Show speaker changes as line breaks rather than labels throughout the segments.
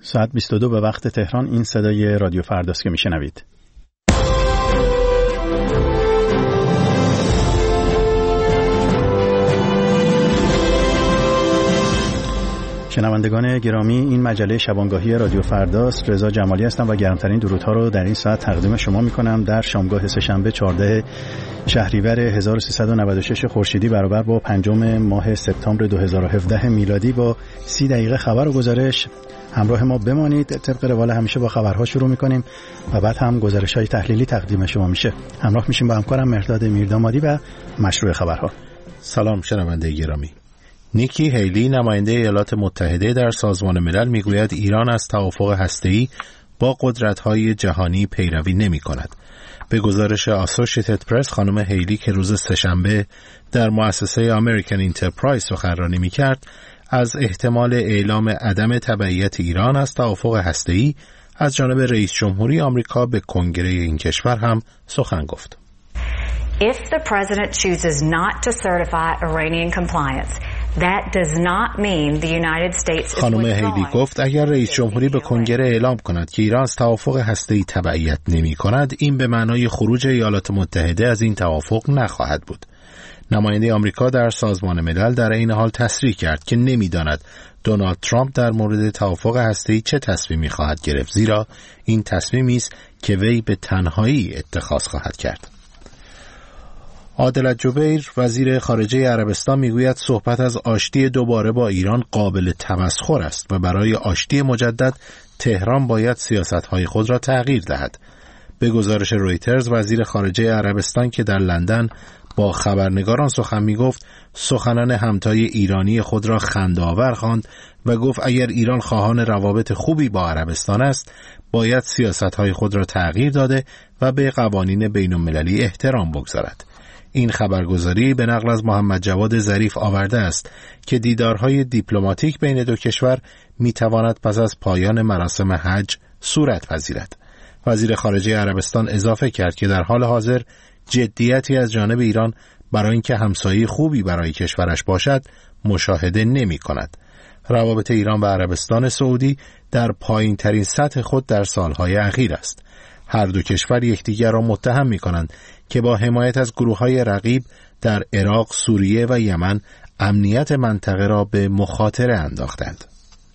ساعت 22 به وقت تهران. این صدای رادیو فرداست که میشنوید. شنوندگان گرامی، این مجله شبانگاهی رادیو فرداست. رضا جمالی هستم و گرمترین درودها رو در این ساعت تقدیم شما میکنم در شامگاه سه‌شنبه 14 شهریور 1396 خورشیدی برابر با 5 ماه سپتامبر 2017 میلادی. با 30 دقیقه خبر و گزارش همراه ما بمانید. طبق روال همیشه با خبرها شروع میکنیم و بعد هم گزارش‌های تحلیلی تقدیم شما میشه. همراه میشیم با همکارم مهرداد میردامادی و مشروع خبرها.
سلام شنونده گرامی. نیکی هیلی نماینده ایالات متحده در سازمان ملل میگوید ایران از توافق هسته‌ای با قدرت‌های جهانی پیروی نمی‌کند. به گزارش آسوشیتد پرس، خانم هیلی که روز سه‌شنبه در مؤسسه امریکن انترپرایز سخنرانی می‌کرد، از احتمال اعلام عدم تبعیت ایران از توافق هسته‌ای از جانب رئیس جمهوری آمریکا به کنگره این کشور هم سخن گفت.
If the president chooses not to certify Iranian compliance, that does not mean the United States is
خانم هیلی گفت اگر رئیس جمهوری به کنگره اعلام کند که ایران از توافق هسته‌ای تبعیت نمی کند، این به معنای خروج ایالات متحده از این توافق نخواهد بود. نماینده آمریکا در سازمان ملل در این حال تصریح کرد که نمی‌داند دونالد ترامپ در مورد توافق هسته‌ای چه تصمیمی خواهد گرفت، زیرا این تصمیمی است که وی به تنهایی اتخاذ خواهد کرد. عادل الجبیر وزیر خارجه عربستان میگوید صحبت از آشتی دوباره با ایران قابل تمسخر است و برای آشتی مجدد تهران باید سیاست‌های خود را تغییر دهد. به گزارش رویترز، وزیر خارجه عربستان که در لندن با خبرنگاران سخن میگفت، سخنان همتای ایرانی خود را خنده‌آور خواند و گفت اگر ایران خواهان روابط خوبی با عربستان است، باید سیاست‌های خود را تغییر داده و به قوانین بین‌المللی احترام بگذارد. این خبرگزاری به نقل از محمد جواد ظریف آورده است که دیدارهای دیپلماتیک بین دو کشور میتواند پس از پایان مراسم حج صورت پذیرد. وزیر خارجه عربستان اضافه کرد که در حال حاضر جدیتی از جانب ایران برای اینکه همسایه خوبی برای کشورش باشد مشاهده نمی کند. روابط ایران و عربستان سعودی در پایین ترین سطح خود در سالهای اخیر است. هر دو کشور یکدیگر را متهم می‌کنند که با حمایت از گروه‌های رقیب در عراق، سوریه و یمن امنیت منطقه را به مخاطره انداختند.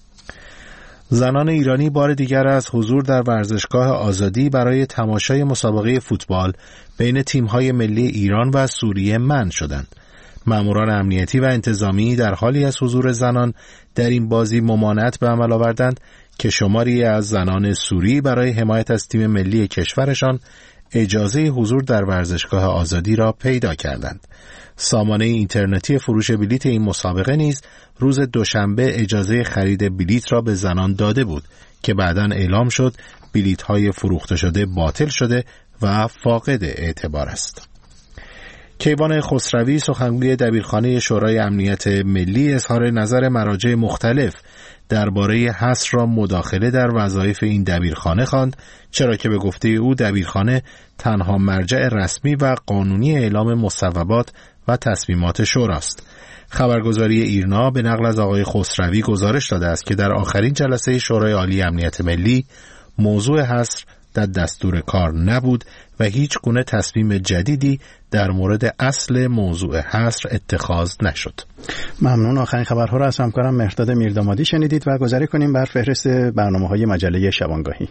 زنان ایرانی بار دیگر از حضور در ورزشگاه آزادی برای تماشای مسابقه فوتبال بین تیم‌های ملی ایران و سوریه منع شدند. ماموران امنیتی و انتظامی در حالی از حضور زنان در این بازی ممانعت به عمل آوردند که شماری از زنان سوری برای حمایت از تیم ملی کشورشان اجازه حضور در ورزشگاه آزادی را پیدا کردند. سامانه اینترنتی فروش بلیت این مسابقه نیز روز دوشنبه اجازه خرید بلیت را به زنان داده بود که بعداً اعلام شد بلیت‌های فروخته شده باطل شده و فاقد اعتبار است. کیوان خسروی سخنگوی دبیرخانه شورای امنیت ملی اظهار نظر مراجع مختلف درباره حصر را مداخله در وظایف این دبیرخانه خواند، چرا که به گفته او دبیرخانه تنها مرجع رسمی و قانونی اعلام مصوبات و تصمیمات شوراست. خبرگزاری ایرنا به نقل از آقای خسروی گزارش داده است که در آخرین جلسه شورای عالی امنیت ملی موضوع حصر در دستور کار نبود و هیچ گونه تصمیم جدیدی در مورد اصل موضوع حصر اتخاذ نشد.
ممنون. آخرین خبرها را از همکارم مهرداد میردامادی شنیدید و گذاری کنیم بر فهرست برنامه‌های مجله شبانگاهی.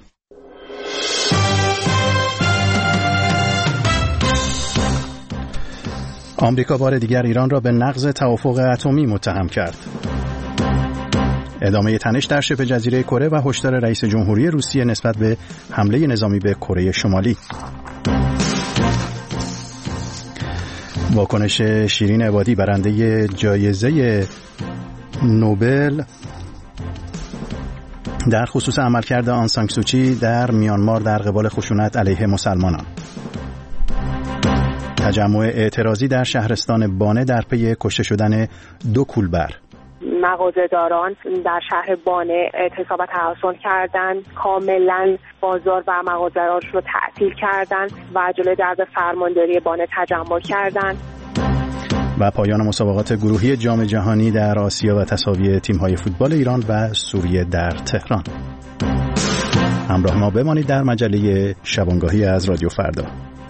آمریکا بار دیگر ایران را به نقض توافق اتمی متهم کرد. ادامه تنش در شبه جزیره کره و هشدار رئیس جمهوری روسیه نسبت به حمله نظامی به کره شمالی. واکنش شیرین عبادی برنده جایزه نوبل در خصوص عملکرد آن سان سو چی در میانمار در قبال خشونت علیه مسلمانان. تجمع اعتراضی در شهرستان بانه در پی کشته شدن 2 کولبر.
مغازه‌داران در شهر بانه اعتصاب تحصن کردند، کاملا بازار و مغازه‌هاش رو تعطیل کردند و جلوی درب فرمانداری بانه تجمع کردند.
و پایان مسابقات گروهی جام جهانی در آسیا و تساوی تیم‌های فوتبال ایران و سوریه در تهران. همراه ما بمانید در مجله شبانگاهی از رادیو فردا.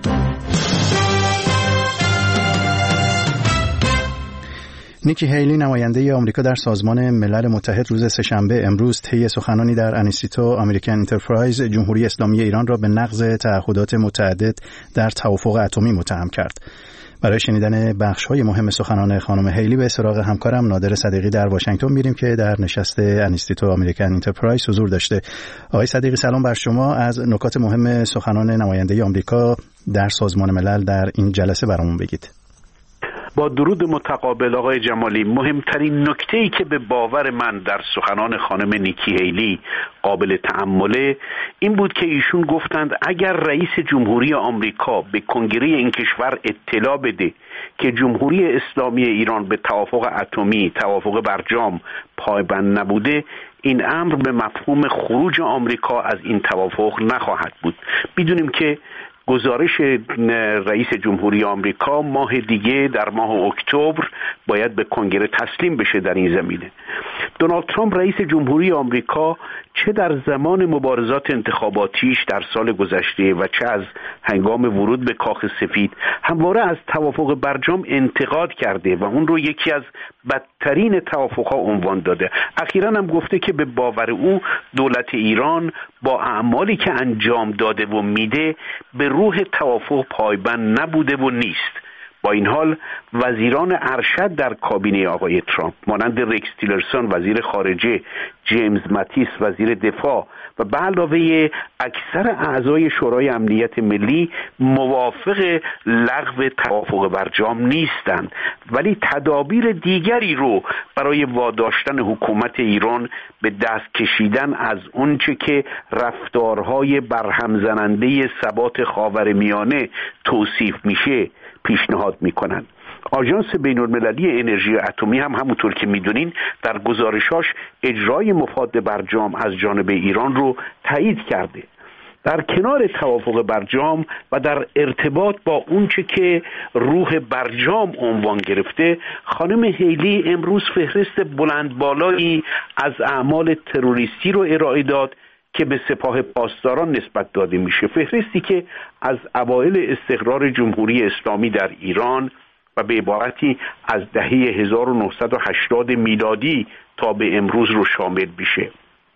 نیکی هیلی نماینده آمریکا در سازمان ملل متحد روز سه‌شنبه امروز طی سخنانی در انستیتو امریکن انترپرایز جمهوری اسلامی ایران را به نقض تعهدات متعدد در توافق اتمی متهم کرد. برای شنیدن بخش‌های مهم سخنان خانم هیلی به سراغ همکارم نادر صدیقی در واشنگتن میریم که در نشست انستیتو امریکن انترپرایز حضور داشته. آقای صدیقی سلام بر شما. از نکات مهم سخنان نماینده آمریکا در سازمان ملل در این جلسه برامون بگید.
با درود متقابل آقای جمالی، مهمترین نکته‌ای که به باور من در سخنان خانم نیکی هیلی قابل تأمله این بود که ایشون گفتند اگر رئیس جمهوری آمریکا به کنگره این کشور اطلاع بده که جمهوری اسلامی ایران به توافق اتمی، توافق برجام پایبند نبوده، این امر به مفهوم خروج آمریکا از این توافق نخواهد بود. می‌دونیم که گزارش رئیس جمهوری آمریکا ماه دیگه در ماه اکتبر باید به کنگره تسلیم بشه. در این زمینه دونالد ترامپ رئیس جمهوری آمریکا چه در زمان مبارزات انتخاباتیش در سال گذشته و چه از هنگام ورود به کاخ سفید همواره از توافق برجام انتقاد کرده و اون رو یکی از بدترین توافق‌ها عنوان داده. اخیراً هم گفته که به باور او دولت ایران با اعمالی که انجام داده و میده به روح توافق پایبند نبوده و نیست. با این حال وزیران ارشد در کابینه آقای ترامپ مانند رکس تیلرسون وزیر خارجه، جیمز ماتیس وزیر دفاع و به علاوه اکثر اعضای شورای امنیت ملی موافق لغو توافق برجام نیستند، ولی تدابیر دیگری رو برای واداشتن حکومت ایران به دست کشیدن از اونچه که رفتارهای برهم زننده ثبات خاورمیانه توصیف میشه پیشنهاد میکنند. آژانس بین‌المللی انرژی اتمی هم همونطور که میدونین در گزارشاش اجرای مفاد برجام از جانب ایران رو تایید کرده. در کنار توافق برجام و در ارتباط با اونچه که روح برجام عنوان گرفته، خانم هیلی امروز فهرست بلند بالایی از اعمال تروریستی رو ارائه داد که به سپاه پاسداران نسبت داده میشه. فهرستی که از اوایل استقرار جمهوری اسلامی در ایران و به عبارتی از دهه 1980 میلادی تا به امروز رو شامل میشه.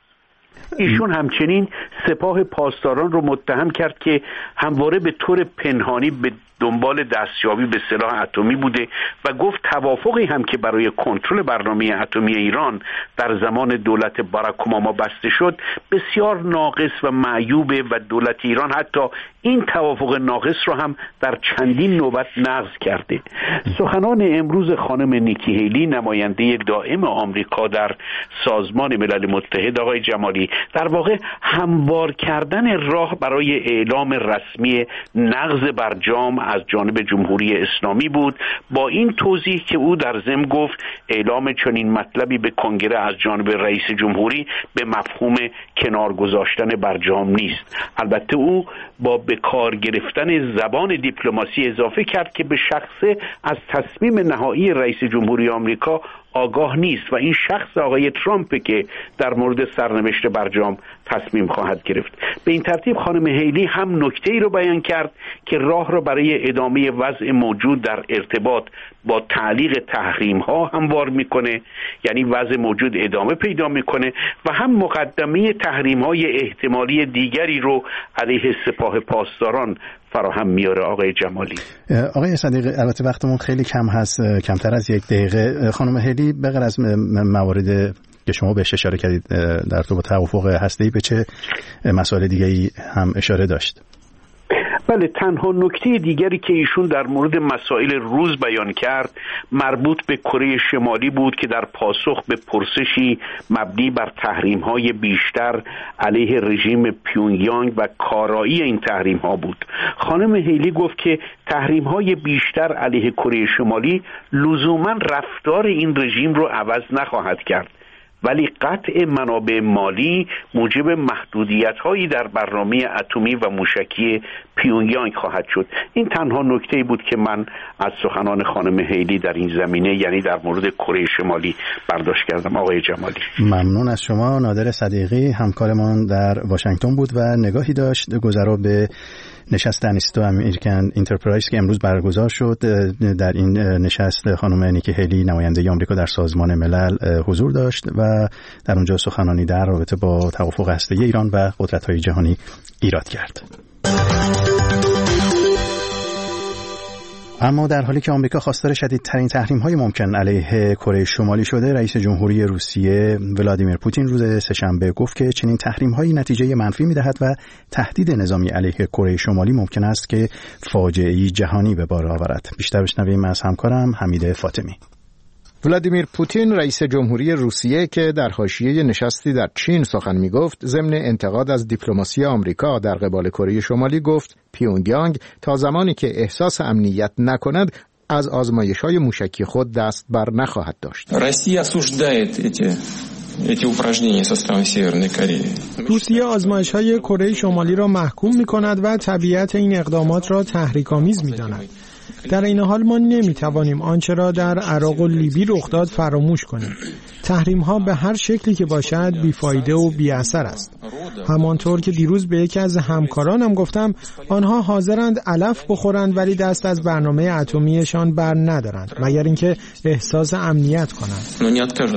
ایشون همچنین سپاه پاسداران رو متهم کرد که همواره به طور پنهانی به دنبال دستیابی به سلاح اتمی بوده و گفت توافقی هم که برای کنترل برنامه اتمی ایران در زمان دولت باراک اوباما بسته شد بسیار ناقص و معیوبه و دولت ایران حتی این توافق ناقص رو هم در چندین نوبت نقض کرده. سخنان امروز خانم نیکی هیلی نماینده دائم آمریکا در سازمان ملل متحد آقای جمالی در واقع هموار کردن راه برای اعلام رسمی نقض برجام از جانب جمهوری اسلامی بود، با این توضیح که او در ضمن گفت اعلام چنین مطلبی به کنگره از جانب رئیس جمهوری به مفهوم کنار گذاشتن برجام نیست. البته او با به کار گرفتن زبان دیپلماسی اضافه کرد که به شخصه از تصمیم نهایی رئیس جمهوری آمریکا آگاه نیست و این شخص آقای ترامپ که در مورد سرنوشت برجام تصمیم خواهد گرفت. به این ترتیب خانم هیلی هم نکته‌ای رو بیان کرد که راه را برای ادامه وضع موجود در ارتباط با تعلیق تحریم‌ها هموار میکنه، یعنی وضع موجود ادامه پیدا میکنه، و هم مقدمه تحریم‌های احتمالی دیگری رو علیه سپاه پاسداران فراهم میاره. آقای جمالی.
آقای صدیقی، البته وقتمون خیلی کم هست، کمتر از یک دقیقه. خانم هیلی به غیر از موارد که شما بهش اشاره کردید در تو با توافق هسته‌ای به چه مسائل دیگه‌ای هم اشاره داشت؟
بله، تنها نکته دیگری که ایشون در مورد مسائل روز بیان کرد مربوط به کره شمالی بود که در پاسخ به پرسشی مبنی بر تحریم‌های بیشتر علیه رژیم پیونگیانگ و کارایی این تحریم‌ها بود. خانم هیلی گفت که تحریم‌های بیشتر علیه کره شمالی لزوماً رفتار این رژیم رو عوض نخواهد کرد، ولی قطع منابع مالی موجب محدودیت‌هایی در برنامه اتمی و موشکی پیونگیانگ خواهد شد. این تنها نکته‌ای بود که من از سخنان خانم هیلی در این زمینه، یعنی در مورد کره شمالی، برداشت کردم. آقای جمالی،
ممنون از شما. نادر صدیقی همکارمان در واشنگتن بود و نگاهی داشت گذرا به نشست انیستو امریکن انترپرایز که امروز برگزار شد. در این نشست خانم نیکی هیلی نماینده آمریکا در سازمان ملل حضور داشت و در اونجا سخنانی در رابطه با توافق هسته‌ای ایران و قدرت‌های جهانی ایراد کرد. اما در حالی که آمریکا خواستار شدیدترین تحریم‌های ممکن علیه کره شمالی شده، رئیس جمهوری روسیه ولادیمیر پوتین روز سه‌شنبه گفت که چنین تحریم‌هایی نتیجه منفی می‌دهد و تهدید نظامی علیه کره شمالی ممکن است که فاجعه‌ای جهانی به بار آورد. بیشتر بشنویم از همکارم حمید فاطمی.
ولادیمیر پوتین رئیس جمهوری روسیه که در حاشیه نشستی در چین سخن می‌گفت، ضمن انتقاد از دیپلماسی آمریکا در قبال کره شمالی گفت پیونگیانگ تا زمانی که احساس امنیت نکند از آزمایش‌های موشکی خود دست بر نخواهد داشت.
روسیه آزمایش‌های کره شمالی را محکوم می‌کند و طبیعت این اقدامات را تحریک‌آمیز می‌داند. در این حال ما نمیتوانیم آنچه را در عراق و لیبی رخ داد فراموش کنیم. تحریم ها به هر شکلی که باشد بیفایده و بی اثر است. همانطور که دیروز به یکی از همکارانم گفتم، آنها حاضرند علف بخورند ولی دست از برنامه اتمیشان بر ندارند مگر اینکه احساس امنیت کنند.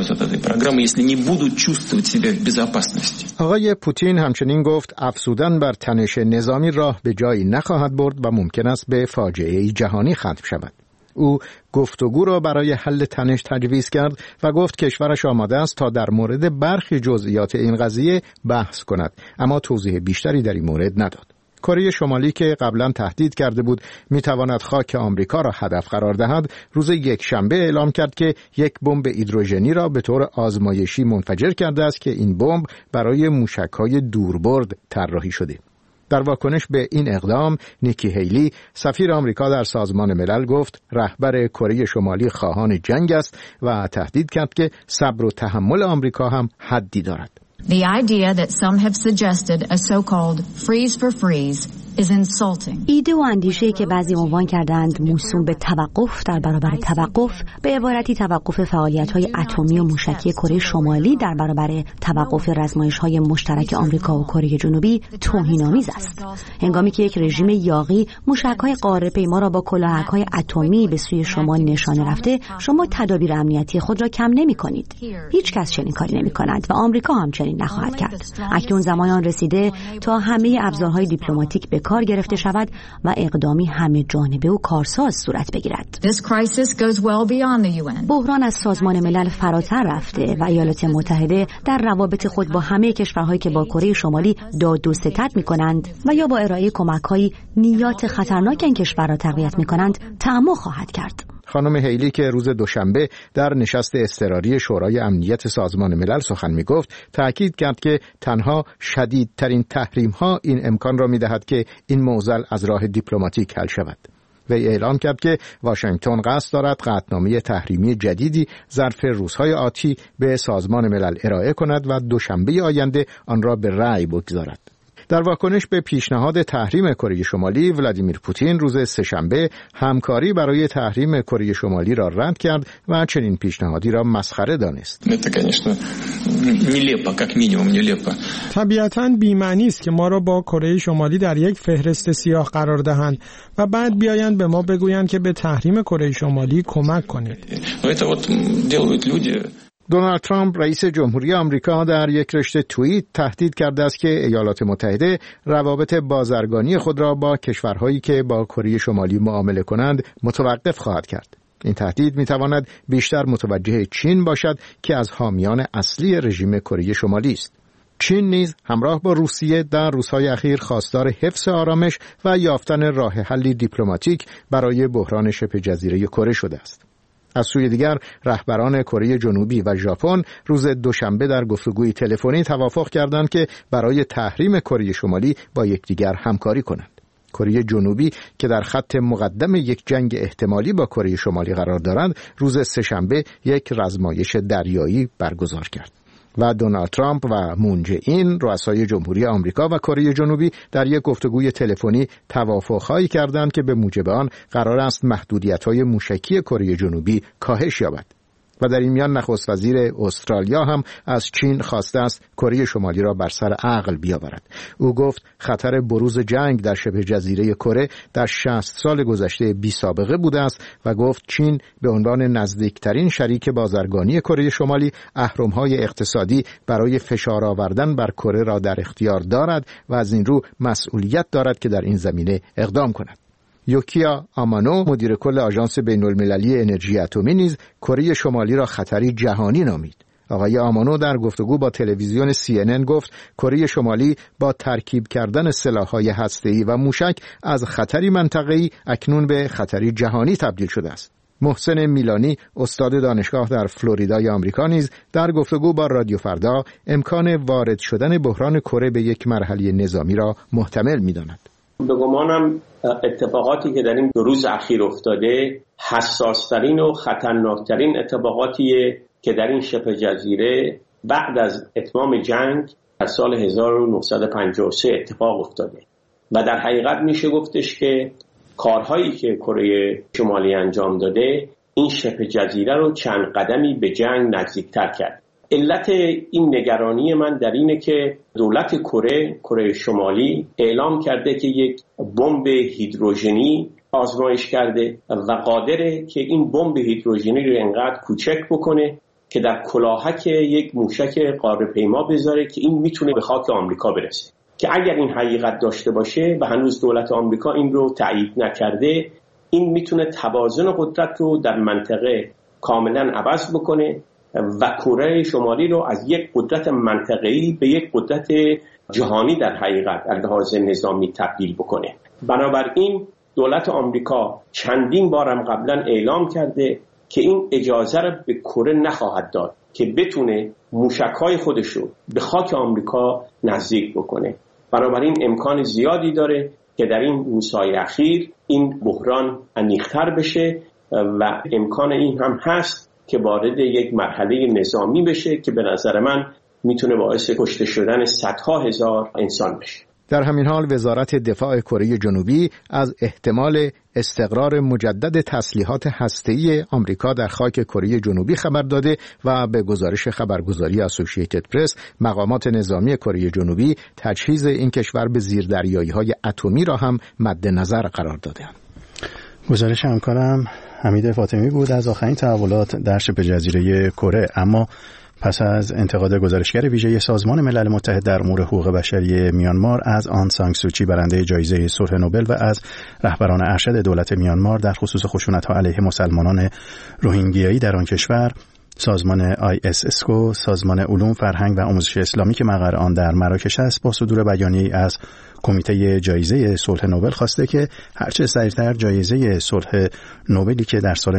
آقای پوتین همچنین گفت افزودن بر تنش نظامی راه به جایی نخواهد برد و ممکن است به فاجعه جهانی ختم شود. او گفتگو را برای حل تنش تجویز کرد و گفت کشورش آماده است تا در مورد برخی جزئیات این قضیه بحث کند، اما توضیح بیشتری در این مورد نداد. کره شمالی که قبلا تهدید کرده بود میتواند خاک آمریکا را هدف قرار دهد، روز یکشنبه اعلام کرد که یک بمب هیدروژنی را به طور آزمایشی منفجر کرده است که این بمب برای موشک‌های دوربرد طراحی شده. در واکنش به این اقدام، نیکی هیلی سفیر آمریکا در سازمان ملل گفت رهبر کره شمالی خواهان جنگ است و تهدید کرد که صبر و تحمل آمریکا هم حدی دارد.
The idea that some have suggested a so-called freeze for freeze is insulting.
ایده و اندیشه‌ای که بعضی عنوان کردند موسوم به توقف در برابر توقف، به عبارتی توقف فعالیت‌های اتمی و موشکی کره شمالی در برابر توقف آزمایش‌های مشترک آمریکا و کره جنوبی توهین‌آمیز است. هنگامی که یک رژیم یاغی موشک‌های غاره‌پیما را با کلاهک‌های اتمی به سوی شما نشانه رفته، شما تدابیر امنیتی خود را کم نمی‌کنید. هیچ کس چنین کاری نمی‌کند و آمریکا هم چنین نخواهد کرد. اکنون زمان آن رسیده تا همه ابزارهای دیپلماتیک به کار گرفته شود و اقدامی همه جانبه و کارساز صورت بگیرد. بحران از سازمان ملل فراتر رفته و ایالات متحده در روابط خود با همه کشورهایی که با کره شمالی داد و ستد می‌کنند و یا با ارائه کمک‌های نیات خطرناک این کشور را تقویت می‌کنند تعمق خواهد کرد.
خانم هیلی که روز دوشنبه در نشست اضطراری شورای امنیت سازمان ملل سخن می‌گفت، تأکید کرد که تنها شدیدترین تحریم‌ها این امکان را می‌دهد که این معضل از راه دیپلماتیک حل شود. وی اعلام کرد که واشنگتن قصد دارد قطعنامه تحریمی جدیدی ظرف روزهای آتی به سازمان ملل ارائه کند و دوشنبه آینده آن را به رأی بگذارد. در واکنش به پیشنهاد تحریم کره شمالی، ولادیمیر پوتین روز سه‌شنبه همکاری برای تحریم کره شمالی را رد کرد و چنین پیشنهادی را مسخره دانست.
طبیعتاً بی‌معنی است که ما را با کره شمالی در یک فهرست سیاه قرار دهند و بعد بیایند به ما بگویند که به تحریم کره شمالی کمک کنید.
دونالد ترامپ رئیس جمهوری آمریکا در یک رشته توییت تهدید کرده است که ایالات متحده روابط بازرگانی خود را با کشورهایی که با کره شمالی معامله کنند متوقف خواهد کرد. این تهدید می‌تواند بیشتر متوجه چین باشد که از حامیان اصلی رژیم کره شمالی است. چین نیز همراه با روسیه در روزهای اخیر خواستار حفظ آرامش و یافتن راه حلی دیپلماتیک برای بحران شبه جزیره کره شده است. از سوی دیگر رهبران کره جنوبی و ژاپن روز دوشنبه در گفتگوی تلفنی توافق کردند که برای تحریم کره شمالی با یکدیگر همکاری کنند. کره جنوبی که در خط مقدم یک جنگ احتمالی با کره شمالی قرار دارند، روز سه‌شنبه یک رزمایش دریایی برگزار کرد. و دونالد ترامپ و مون جه این رؤسای جمهوری آمریکا و کره جنوبی در یک گفتگوی تلفنی توافق‌هایی کردند که به موجب آن قرار است محدودیت‌های موشکی کره جنوبی کاهش یابد. و در این میان نخست وزیر استرالیا هم از چین خواسته است کره شمالی را بر سر عقل بیاورد. او گفت خطر بروز جنگ در شبه جزیره کره در 60 سال گذشته بی سابقه بوده است و گفت چین به عنوان نزدیکترین شریک بازرگانی کره شمالی اهرم‌های اقتصادی برای فشار آوردن بر کره را در اختیار دارد و از این رو مسئولیت دارد که در این زمینه اقدام کند. یوکیا آمانو مدیر کل آژانس بین‌المللی انرژی اتمی نیز کره شمالی را خطری جهانی نامید. آقای آمانو در گفتگو با تلویزیون CNN گفت کره شمالی با ترکیب کردن سلاح‌های هسته‌ای و موشک از خطری منطقه‌ای اکنون به خطری جهانی تبدیل شده است. محسن میلانی استاد دانشگاه در فلوریدای آمریکا نیز در گفتگو با رادیو فردا امکان وارد شدن بحران کره به یک مرحله نظامی را محتمل می‌داند.
به گمانم اتفاقاتی که در این 2 روز اخیر افتاده حساس‌ترین و خطرناکترین اتفاقاتیه که در این شبه جزیره بعد از اتمام جنگ در سال 1953 اتفاق افتاده و در حقیقت میشه گفتش که کارهایی که کره شمالی انجام داده این شبه جزیره رو چند قدمی به جنگ نزدیکتر کرد. علت این نگرانی من در اینه که دولت کره شمالی اعلام کرده که یک بمب هیدروژنی آزمایش کرده و قادره که این بمب هیدروژنی رو انقدر کوچک بکنه که در کلاهک یک موشک قاره‌پیما بذاره که این میتونه به خاک آمریکا برسه. که اگر این حقیقت داشته باشه و هنوز دولت آمریکا این رو تایید نکرده، این میتونه توازن قدرت رو در منطقه کاملا عوض بکنه و کره شمالی رو از یک قدرت منطقه‌ای به یک قدرت جهانی در حقیقت از لحاظ نظامی تبدیل بکنه. بنابراین دولت آمریکا چندین بارم قبلا اعلام کرده که این اجازه رو به کره نخواهد داد که بتونه موشک‌های خودش رو به خاک آمریکا نزدیک بکنه. بنابراین امکان زیادی داره که در این روزهای اخیر این بحران عمیق‌تر بشه و امکان این هم هست که وارد یک مرحله نظامی بشه که به نظر من میتونه باعث کشته شدن صدها هزار انسان بشه.
در همین حال وزارت دفاع کره جنوبی از احتمال استقرار مجدد تسلیحات هسته‌ای آمریکا در خاک کره جنوبی خبر داده و به گزارش خبرگزاری اسوسییتد پرس مقامات نظامی کره جنوبی تجهیز این کشور به زیردریایی‌های اتمی را هم مد نظر قرار داده‌اند.
گزارش همکارم حمید فاطمی بود از آخرین تحولات در شبه جزیره کره. اما پس از انتقاد گزارشگر ویژه سازمان ملل متحد در امور حقوق بشری میانمار از آن سان سو چی برنده جایزه صلح نوبل و از رهبران ارشد دولت میانمار در خصوص خشونت‌ها علیه مسلمانان روهینگیایی در آن کشور، سازمان ISSCO، سازمان علوم، فرهنگ و آموزش اسلامی که مقر آن در مراکش است، با صدور بیانیه‌ای از کمیته جایزه صلح نوبل خواسته که هرچه سریعتر جایزه صلح نوبلی که در سال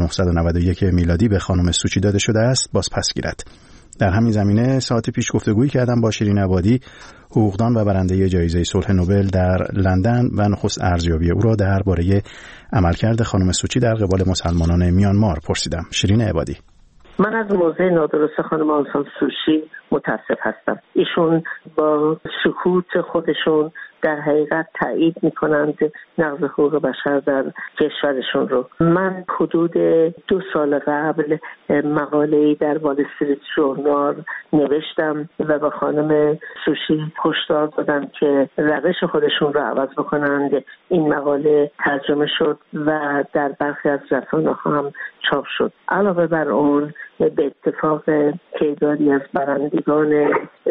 1991 میلادی به خانم سوچی داده شده است باز پس گیرد. در همین زمینه ساعت پیش گفتگویی کردم با شیرین عبادی، حقوقدان و برنده جایزه صلح نوبل در لندن و نخست ارزیابی او را درباره عملکرد خانم سوچی در قبال مسلمانان میانمار پرسیدم. شیرین عبادی:
من از موضع نادرست خانم آن سان سو چی متاسف هستم. ایشون با سکوت خودشون در حقیقت تایید میکنند نقض حقوق بشر در کشورشون رو. من حدود 2 سال قبل مقاله‌ای در وال استریت ژورنال نوشتم و به خانم سوچی هشدار دادم که روش خودشون رو عوض بکنند. این مقاله ترجمه شد و در برخی از رسانه‌ها هم چاپ شد. علاوه بر اون به اتفاق تعدادی از برندگان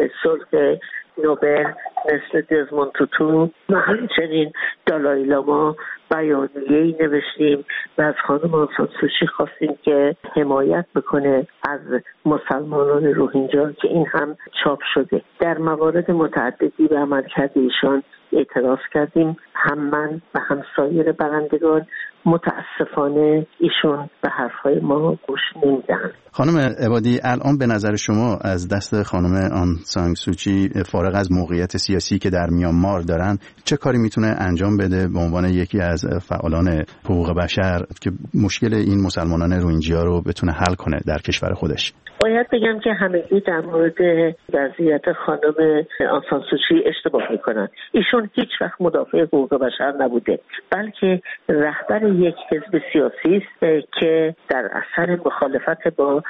صلح نوبل مثل دزموند توتو و همچنین دالای لاما بیانیه‌ای نوشتیم و از خانم آن سان سو چی خواستیم که حمایت بکنه از مسلمانان روهینجا که این هم چاپ شده. در موارد متعددی به عملکرد ایشان اعتراض کردیم، هم من و هم سایر برندگان، متاسفانه ایشون به حرفهای ما گوش نمیدن.
خانم عبادی، الان به نظر شما از دست خانم آن سان سوچی فارغ از موقعیت سیاسی که در میانمار دارن چه کاری میتونه انجام بده به عنوان یکی از فعالان حقوق بشر که مشکل این مسلمانان روهینجیا رو بتونه حل کنه در کشور خودش؟
باید بگم که همگی در مورد وضعیت خانم آن سان سوچی اشتباه میکنن. ایشون هیچ وقت مدافع حقوق بشر نبوده، بلکه رهبر یک حزب سیاسی است که در اثر مخالفت با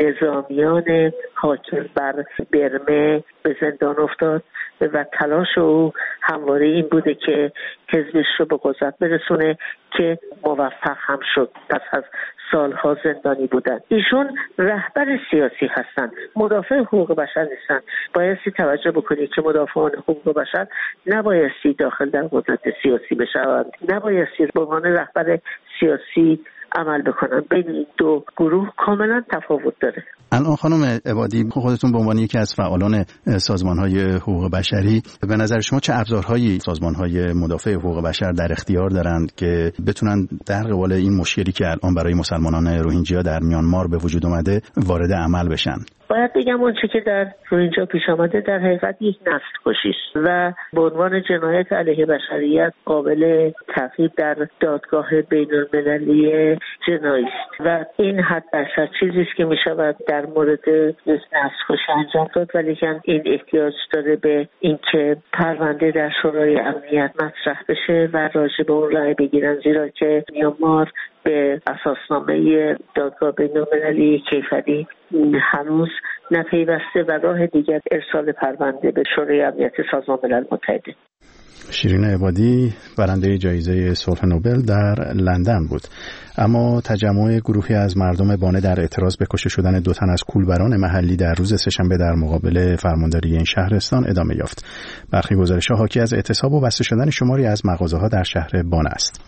نظامیان حاکم بر برمه به زندان افتاد و تلاش او همواره این بوده که حزبش رو به قدرت برسونه که موفق هم شد. پس از سالها زندانی بودن. ایشون رهبر سیاسی هستند، مدافع حقوق بشر نیستند. بایستی توجه بکنید که مدافعان حقوق بشر نبایستی داخل در قدرت سیاسی بشوند، نبایستی به عنوان رهبر سیاسی عمل بکنن. بین این دو گروه کاملا تفاوت داره.
الان خانم عبادی، خودتون به عنوان یکی از فعالان سازمان‌های حقوق بشری، به نظر شما چه ابزارهایی سازمان‌های مدافع حقوق بشر در اختیار دارند که بتونن در قبال این مشکلی که الان برای مسلمانان روهینجیا در میانمار به وجود اومده وارد عمل بشن؟
باید بگم اون چه که در روهینجا پیش آمده در حقیقت یک نسل کشی است و به عنوان جنایت علیه بشریت قابل تعقیب در دادگاه بین‌المللی جنایی است و این حد اکثر چیزی است که می شود در مورد نسل کشی انجام داد، ولی این احتیاج داره به اینکه پرونده در شورای امنیت مطرح بشه و راجع به اون رأی بگیرن، زیرا که میانمار به اساسنامه دادگاه بین‌المللی کیفری هنوز نپیوسته و راه دیگر ارسال پرونده به شورای امنیت سازمان ملل متحد.
شیرین عبادی برنده جایزه صلح نوبل در لندن بود، اما تجمع گروهی از مردم بانه در اعتراض به کشته شدن 2 تن از کولبران محلی در روز سه‌شنبه در مقابل فرمانداری این شهرستان ادامه یافت. برخی گزارش‌ها حاکی از اعتصاب و بسته شدن شماری از مغازه‌ها در شهر بانه است.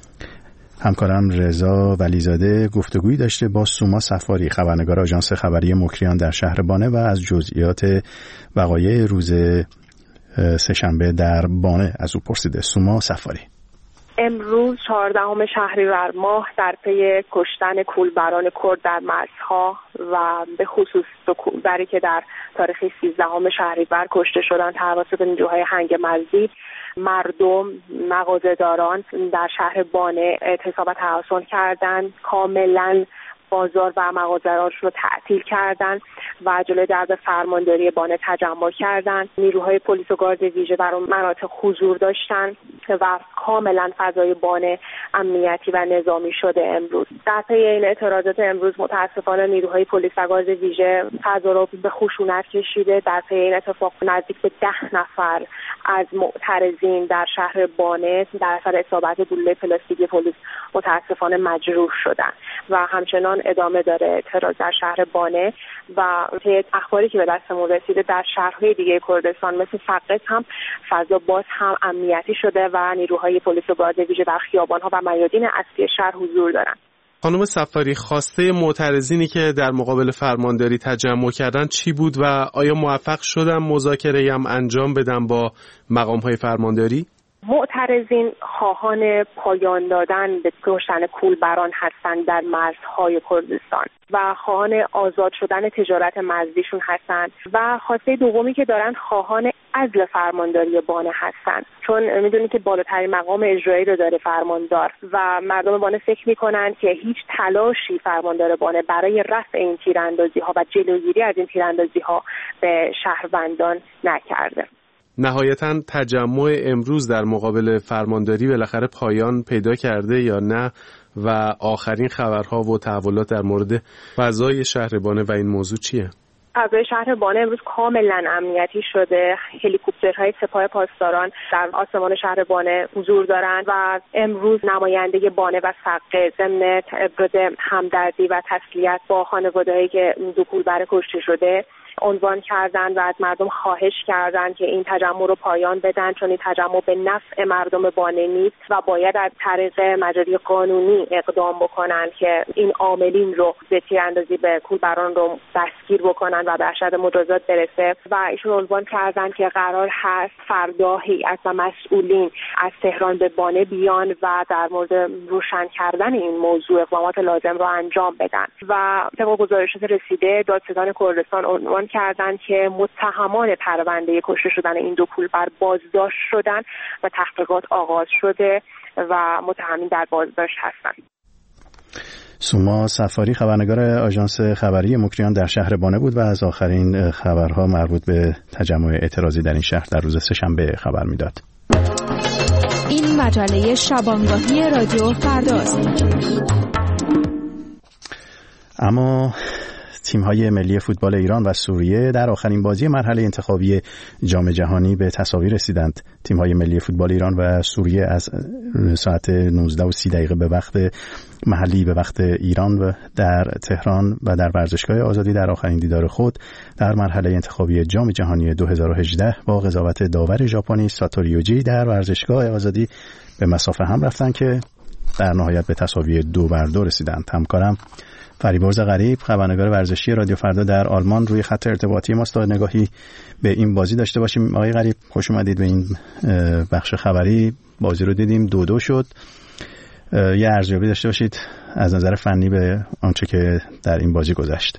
همکارم رضا ولیزاده گفتگویی داشته با سوما سفاری، خبرنگار آژانس خبری مکریان در شهر بانه، و از جزئیات وقایع روز سه‌شنبه در بانه از او پرسیده. سوما سفاری:
امروز 14 شهریور ماه در پی کشتن کولبران کرد در مرزها و به خصوص 2 کولبری که در تاریخ 13 شهریور کشته شدن توسط نیروهای هنگ مرزی، مردم، مغازه‌داران در شهر بانه اعتصاب و تحصن کردند. کاملا بازار و مغازه‌هاش رو تعطیل کردند و جلوی درب فرمانداری بانه تجمع کردند. نیروهای پلیس و گارد ویژه در اون مناطق حضور داشتند و کاملا فضای بانه امنیتی و نظامی شده. امروز در پی این اعتراضات امروز متاسفانه نیروهای پلیس و گارد ویژه فضا رو به خشونت کشیده. در پی این اتفاق نزدیک به 10 نفر از معترضین در شهر بانه در اثر اصابت گلوله پلاستیکی پلیس متاسفانه مجروح شدند و همچنان ادامه داره اعتراض در شهر بانه. و اخباری که به دستمون رسیده در شهرهای دیگه کردستان مثل فقط هم فضا باز هم امنیتی شده و نیروهای پلیس و گارد ویژه در خیابان‌ها و میادین اصلی شهر حضور دارن.
خانم سفاری، خواسته معترضینی که در مقابل فرمانداری تجمع کردن چی بود و آیا موفق شدن مذاکره هم انجام بدن با مقام‌های فرمانداری؟
معترضین خواهان پایان دادن به کشتن کولبران هستند در مرزهای کردستان و خواهان آزاد شدن تجارت مرزیشون هستند و خواسته دومی که دارن خواهان عزل فرمانداری بانه هستند، چون میدونید که بالاترین مقام اجرایی رو داره فرماندار و مردم بانه فکر میکنن که هیچ تلاشی فرماندار بانه برای رفع این تیراندازی‌ها و جلوگیری از این تیراندازی‌ها به شهروندان نکرده.
نهایتاً تجمع امروز در مقابل فرمانداری بالاخره پایان پیدا کرده یا نه و آخرین خبرها و تحولات در مورد فضای شهر بانه و این موضوع چیه؟
فضای شهر بانه امروز کاملا امنیتی شده. هلیکوپترهای سپاه پاسداران در آسمان شهر بانه حضور دارند و امروز نماینده بانه و سقه ضمن ابراز همدردی و تسلیت با خانواده‌هایی که 2 کولبر کشته شده عنوان کردن و از مردم خواهش کردن که این تجمع رو پایان بدن، چون این تجمع به نفع مردم بانه نیست و باید از طریق مجاری قانونی اقدام بکنن که این عاملین رو به تیراندازی به کولبران رو دستگیر بکنن و به ارشد مجازات برسه. و ایشون عنوان کردن که قرار هست فردا هیئت و مسئولین از تهران به بانه بیان و در مورد روشن کردن این موضوع اقدامات لازم رو انجام بدن. و طبق گزارشات رسیده دادستان کردستان عنوان کردن که متهمان پرونده کشته شدن این دو کولبر بازداشت شدن و تحقیقات آغاز شده و متهمین در بازداشت هستند.
سوما سفاری خبرنگار آژانس خبری مکریان در شهر بانه بود و از آخرین خبرها مربوط به تجمع اعتراضی در این شهر در روز سه‌شنبه خبر میداد.
این مجله شبانگاهی رادیو فرداست.
اما تیم‌های ملی فوتبال ایران و سوریه در آخرین بازی مرحله انتخابی جام جهانی به تساوی رسیدند. تیم‌های ملی فوتبال ایران و سوریه از ساعت 19:30 به وقت محلی به وقت ایران و در تهران و در ورزشگاه آزادی در آخرین دیدار خود در مرحله انتخابی جام جهانی 2018 با قضاوت داور ژاپنی ساتوریوجی در ورزشگاه آزادی به مسافه هم رفتند که در نهایت به تساوی 2-2 رسیدند. همکارم فریبرز غریب خبرنگار ورزشی رادیو فردا در آلمان روی خط ارتباطی ماست تا نگاهی به این بازی داشته باشیم. آقای غریب خوش اومدید به این بخش خبری. بازی رو دیدیم 2-2 شد. یه ارزیابی داشته باشید از نظر فنی به آنچه که در این بازی گذشت.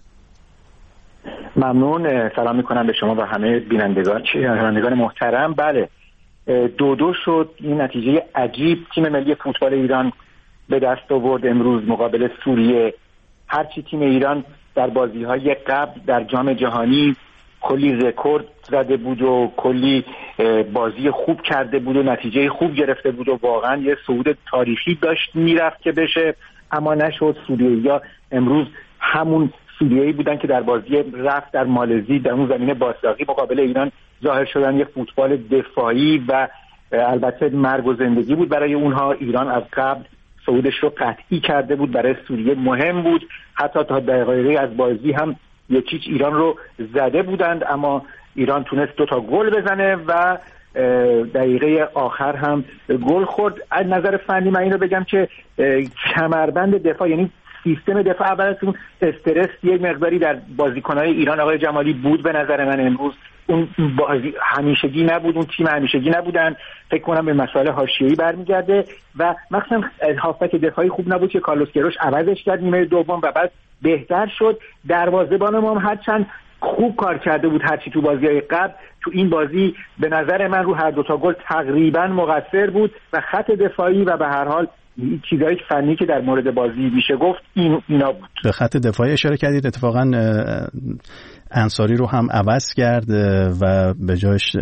ممنون. سلام میکنم به شما و همه بینندگان محترم. بله 2-2 شد. این نتیجه عجیب تیم ملی فوتبال ایران به دست آورد امروز مقابل سوریه. هرچی تیم ایران در بازی‌های قبل در جام جهانی کلی رکورد زده بود و کلی بازی خوب کرده بود و نتیجه خوب گرفته بود و واقعا یه صعود تاریخی داشت میرفت که بشه، اما نشد. سوریه‌ها امروز همون سوریه‌ای بودن که در بازی رفت در مالزی در اون زمین باساقی مقابل ایران ظاهر شدن. یه فوتبال دفاعی و البته مرگ و زندگی بود برای اونها. ایران از قبل صعودش رو قطعی کرده بود، برای سوریه مهم بود. حتی تا دقیقه از بازی هم 1-0 ایران رو زده بودند، اما ایران تونست 2 گل بزنه و دقیقه آخر هم گل خورد. از نظر فنی من این رو بگم که کمربند دفاع، یعنی سیستم دفاع، اول از اون استرس یک مقداری در بازیکن‌های ایران آقای جمالی بود به نظر من امروز. اون بازی همیشگی نبود، اون تیم همیشگی نبودن. فکر کنم به مسائل حاشیه‌ای برمیگرده و مثلا هافبک دفاعی خوب نبود که کارلوس کیروش عوضش کرد نیمه دوم و بعد بهتر شد. دروازه‌بان ما هم هرچند خوب کار کرده بود هرچی تو بازی‌های قبل، تو این بازی به نظر من رو هر 2 گل تقریبا مقصر بود و خط دفاعی و به هر حال چیزایی فنی که در مورد بازی میشه گفت اینا بود.
به خط دفاعی اشاره کردید. اتفاقا انصاری رو هم عوض کرد و به جایش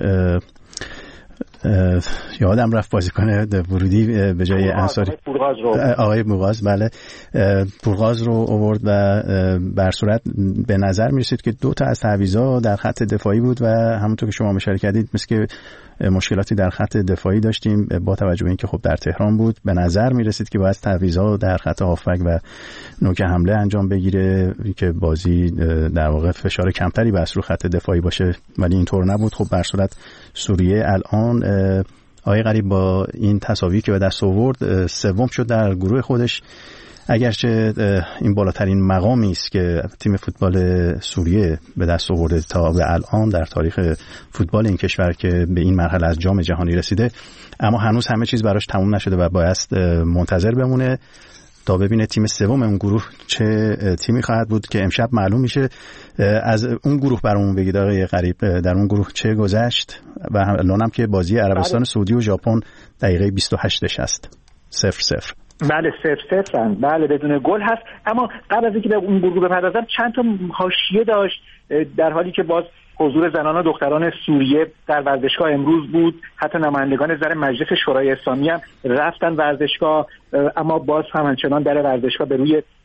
یادم رفت بازیکن ورودی به جای انصاری آقای بوغاز، بله بوغاز رو آورد و بر صورت به نظر میرسید که 2 از تعویضا در خط دفاعی بود و همونطور که شما اشاره کردید مثل که مشکلاتی در خط دفاعی داشتیم با توجه به اینکه خب در تهران بود. به نظر میرسید که باید تعویضا در خط هافبک و نوک حمله انجام بگیره که بازی در واقع فشار کمتری بس رو خط دفاعی باشه، ولی اینطور نبود. خب بر صورت سوریه الان آقای غریب با این تساوی که به دست آورد سوم شد در گروه خودش، اگرچه این بالاترین مقامی است که تیم فوتبال سوریه به دست آورده تا به الان در تاریخ فوتبال این کشور که به این مرحله از جام جهانی رسیده، اما هنوز همه چیز براش تموم نشده و باید منتظر بمونه تا ببینه تیم سوم اون گروه چه تیمی خواهد بود که امشب معلوم میشه. از اون گروه برامون بگید آقای غریب، در اون گروه چه گذشت و الانم که بازی عربستان سعودی و ژاپن دقیقه 28 است 0-0.
بله 0-0 بله بدون گل هست. اما قبل از اینکه به اون گروه بپردازم چند تا حاشیه داشت، در حالی که باز حضور زنان و دختران سوریه در ورزشگاه امروز بود. حتی نمایندگان زن مجلس شورای اسلامی هم رفتن ورزشگاه، اما باز هم همچنان در ورزشگاه به روی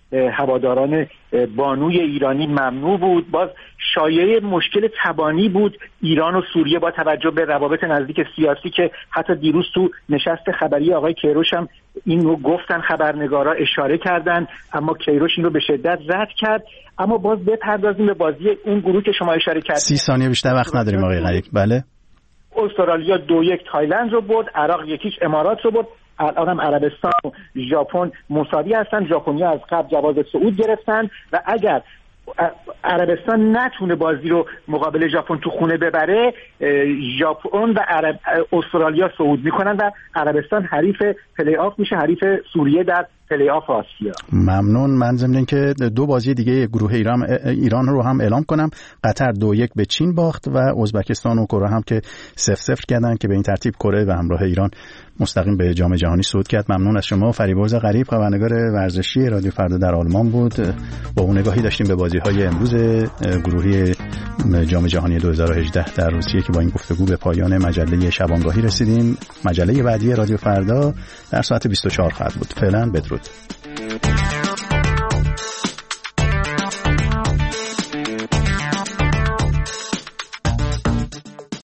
هواداران بانوی ایرانی ممنوع بود. باز شایعه مشکل تبانی بود ایران و سوریه با توجه به روابط نزدیک سیاسی که حتی دیروز تو نشست خبری آقای کیروش هم این رو گفتن، خبرنگارا اشاره کردن، اما کیروش این رو به شدت رد کرد. اما باز بپردازیم به بازی اون گروه که شما اشاره کردید.
30 ثانیه بیشتر وقت نداریم آقای غریب. بله.
استرالیا 2-1 تایلند رو برد، عراق 1-0 امارات رو برد. الان هم عربستان و ژاپن مساوی هستن. ژاپنی‌ها از قبل جواز صعود گرفتن و اگر عربستان نتونه بازی رو مقابل ژاپن تو خونه ببره، ژاپن و استرالیا صعود میکنن و عربستان حریف پلی آف میشه، حریف سوریه در پلی آف آسیا.
ممنون. من ضمن اینکه 2 بازی دیگه گروه ایران رو هم اعلام کنم. قطر 2-1 به چین باخت و ازبکستان و کره هم که 0-0 کردن که به این ترتیب کره و همراه ایران مستقیم به جام جهانی صعود کرد. ممنون از شما. فریبرز غریب، خبرنگار ورزشی رادیو فردا در آلمان بود. با اون نگاهی داشتیم به بازی‌های امروز گروهی جام جهانی 2018 در روسیه که با این گفتگو به پایان مجله شبانگاهی رسیدیم. مجله بعدی رادیو فردا در ساعت 24 خواهد بود. فعلا بدرود.